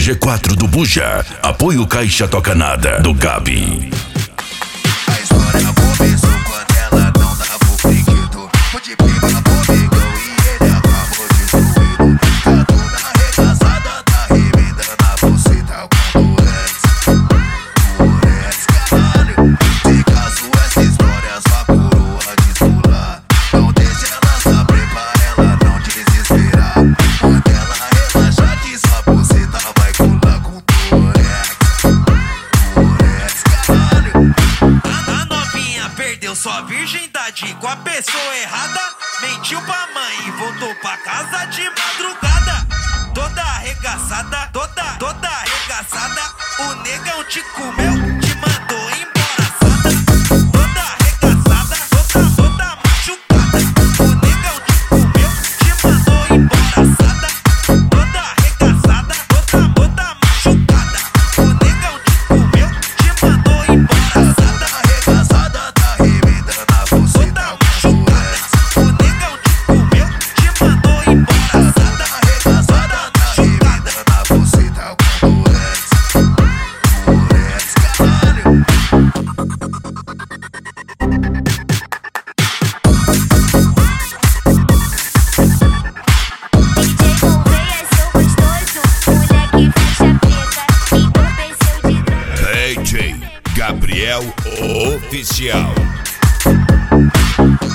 G4 do Buja. Apoio Caixa Toca Nada, do Gabi. A história começou quando ela não dava o brinquedo. O de prima formigão e ele acabou destruído. Tá toda arregaçada, tá remendando a buceta com Durex, caralho. Se caso essa história sua coroa descolar, não deixa ela saber pra ela não desesperar. Quando ela relaxar que sua buceta vai colar com Durex, caralho. A novinha perdeu sua virgindade com a pessoa errada. Mentiu pra mãe e voltou pra casa de madrugada. Toda arregaçada, toda arregaçada. O negão te comeu, te mandou embora, sada. Toda arregaçada, toda machucada. O negão te comeu, te mandou embora, sada. Toda arregaçada, toda machucada. O negão te comeu, te mandou embora, sada. Arregaçada, tá remendando a buceta com Durex. O negão te comeu, te mandou embora, sada. Arregaçada, tá remendando a buceta com Durex, caralho. DJ Gouveia, seu gostoso, moleque faixa preta, entorpeceu de droga. DJ Gabriel Oficial.